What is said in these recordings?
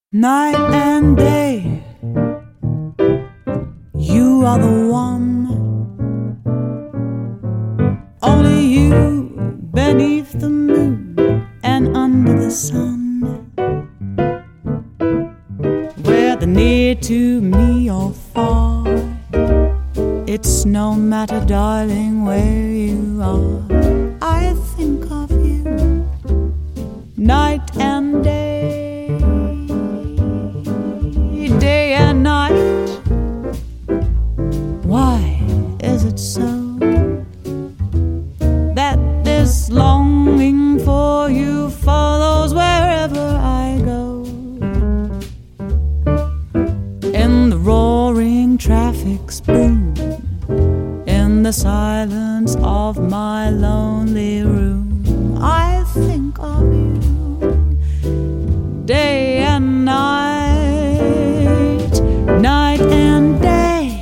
Night and day, you are the one. Only you beneath the moon and under the sun. Whether near to me or far, it's no matter, darling, where you are. I think of you night and day, day and night. Why is it so that this longing for you follows wherever I go? In the roaring traffic's boom, in the silence of my lonely room, I think of you day and night, night and day.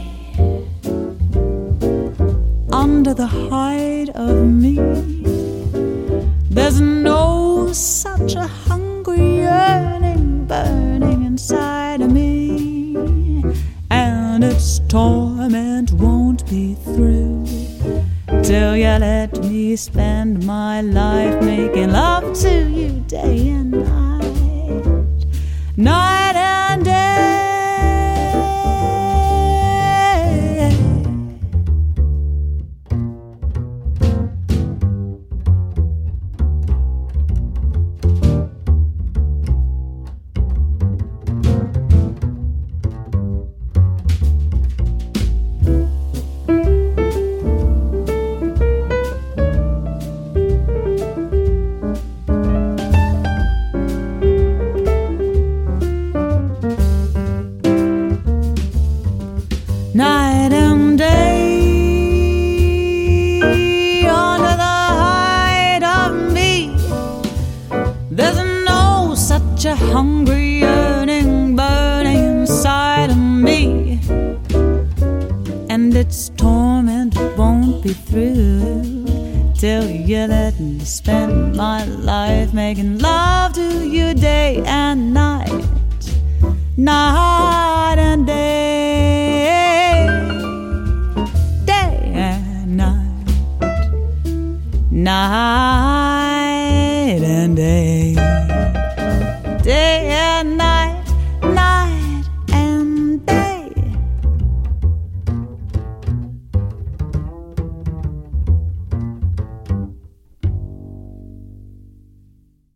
Under the hide of me, there's no such a hungry yearning burning inside of me, and its torment won't be through till you let me spend my life making love to you day and night, night and day. Night and day, under the hide of me, there's no such a hungry yearning burning inside of me, and its torment won't be through till you let me spend my life making love to you day and night, night and day. Night and day, day